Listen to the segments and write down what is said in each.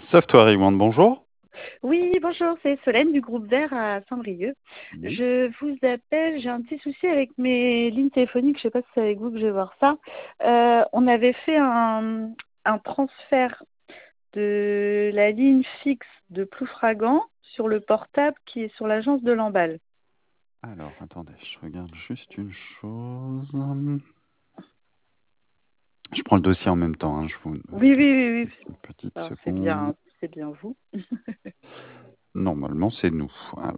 Software One, bonjour. Oui, bonjour, c'est Solène du groupe Vert à Saint-Brieuc. Oui. Je vous appelle, j'ai un petit souci avec mes lignes téléphoniques, je ne sais pas si c'est avec vous que je vais voir ça. On avait fait un transfert de la ligne fixe de Ploufragan sur le portable qui est sur l'agence de Lamballe. Alors, attendez, je regarde juste une chose. Je prends le dossier en même temps, hein, je vous Oui, oui, oui, oui. une petite Alors, seconde. c'est bien vous. Normalement, c'est nous.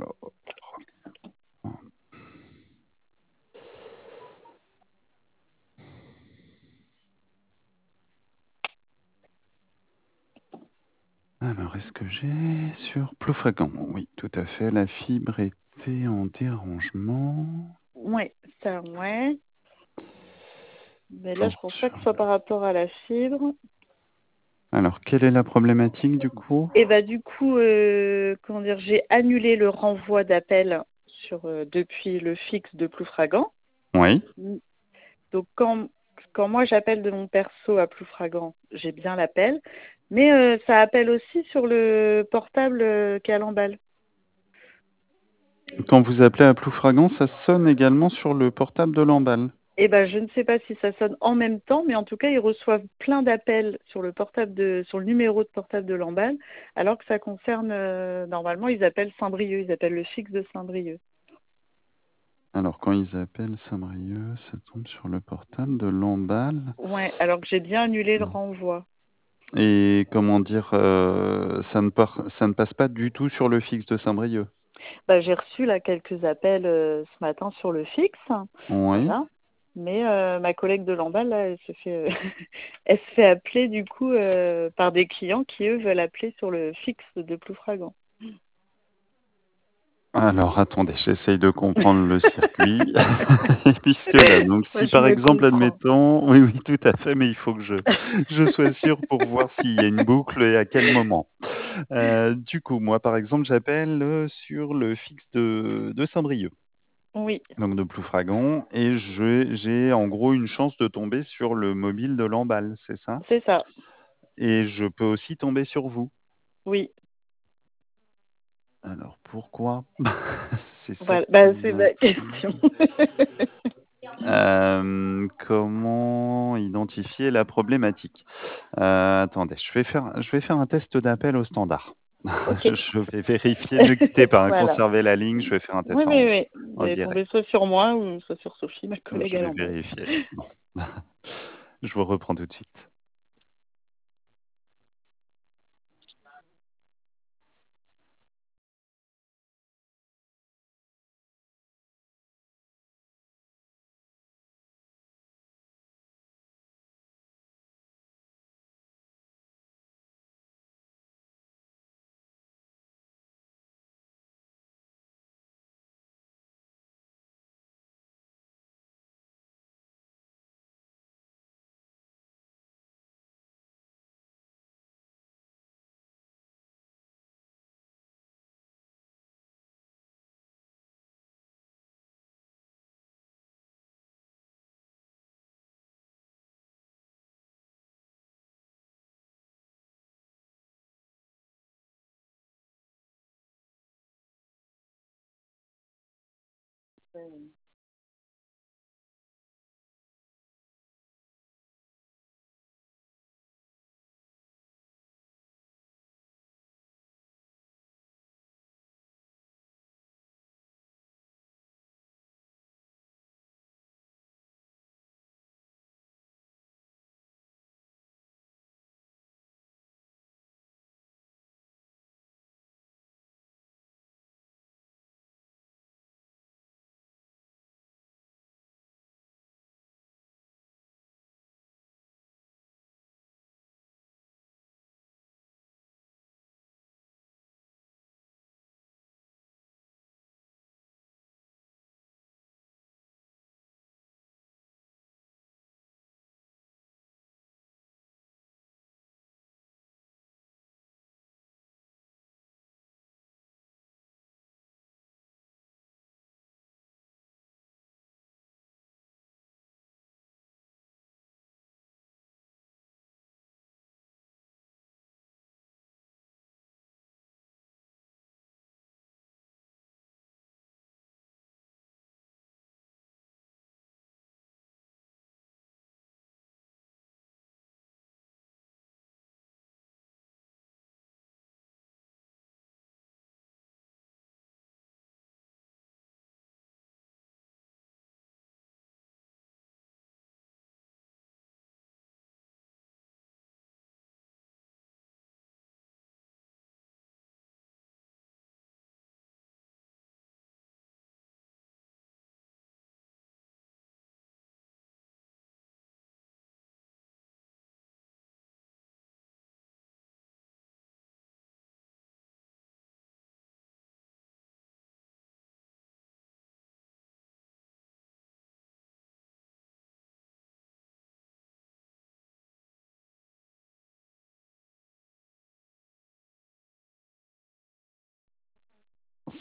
Alors, est-ce que j'ai sur Ploufragan? Oui, tout à fait. La fibre était en dérangement. Ouais, ça, ouais. Mais là, je Porte pense pas sur que ce soit par rapport à la fibre. Alors, quelle est la problématique du coup? Et bah du coup, comment dire, j'ai annulé le renvoi d'appel depuis le fixe de Ploufragan. Oui. Donc quand moi j'appelle de mon perso à Ploufragan, j'ai bien l'appel, mais ça appelle aussi sur le portable qui est à Lamballe. Quand vous appelez à Ploufragan, ça sonne également sur le portable de Lamballe. Et ben je ne sais pas si ça sonne en même temps, mais en tout cas ils reçoivent plein d'appels sur sur le numéro de portable de Lamballe, alors que ça concerne normalement ils appellent Saint-Brieuc, ils appellent le fixe de Saint-Brieuc. Alors, quand ils appellent Saint-Brieuc, ça tombe sur le portable de Lamballe. Ouais, alors que j'ai bien annulé le renvoi. Et comment dire, ça ne passe pas du tout sur le fixe de Saint-Brieuc? Bah, j'ai reçu là quelques appels ce matin sur le fixe, Oui. voilà. Mais ma collègue de Lamballe, là, elle se fait, elle se fait appeler du coup par des clients qui eux veulent appeler sur le fixe de Ploufragan. Alors, attendez, j'essaye de comprendre le circuit. Puisque là, donc Moi, si je par me exemple, comprends. admettons, oui, oui, tout à fait, mais il faut que je sois sûr pour voir s'il y a une boucle et à quel moment. Du coup, moi, par exemple, j'appelle sur le fixe de Saint-Brieuc, Oui, donc de Ploufragan, et j'ai en gros une chance de tomber sur le mobile de Lamballe, c'est ça? c'est ça. Et je peux aussi tomber sur vous. Oui, Alors pourquoi? C'est ça voilà. qui Bah, c'est ma m'intrigue. question. Comment identifier la problématique? Attendez, je vais faire un test d'appel au standard. Ok. Je vais vérifier, ne quittez pas, hein, Voilà. conservez la ligne, je vais faire un Oui, test oui, oui. Vous en allez tomber direct. soit sur moi ou soit sur Sophie, ma collègue Je à vais Lamballe. vérifier. Bon. Je vous reprends tout de suite.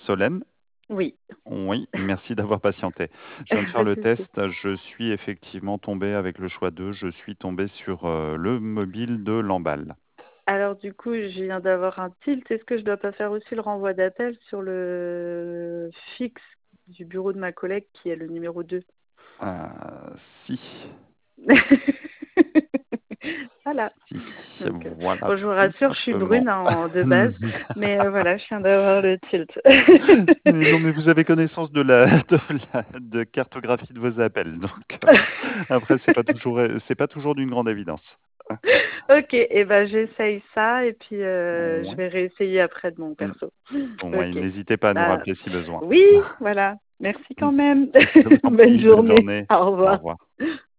Solène? Oui. Oui, merci d'avoir patienté. Je viens de faire Pas de le souci. test. Je suis effectivement tombé avec le choix 2. Je suis tombé sur le mobile de Lamballe. Alors du coup, je viens d'avoir un tilt. Est-ce que je dois pas faire aussi le renvoi d'appel sur le fixe du bureau de ma collègue qui est le numéro 2? Si, Voilà. si, Donc, voilà, bon, je vous tout rassure, je suis simplement. brune de base, mais voilà, je viens d'avoir le tilt. Mais non, mais vous avez connaissance de de cartographie de vos appels, donc après c'est pas toujours d'une grande évidence. Ok, et ben j'essaye ça et puis je Ouais. vais réessayer après de mon Mm. perso. Ouais, Ok. n'hésitez pas à nous Bah, rappeler si besoin. oui, voilà. Merci quand même. Je vous en Bonne prie, bonne journée. journée. Au Au revoir. revoir.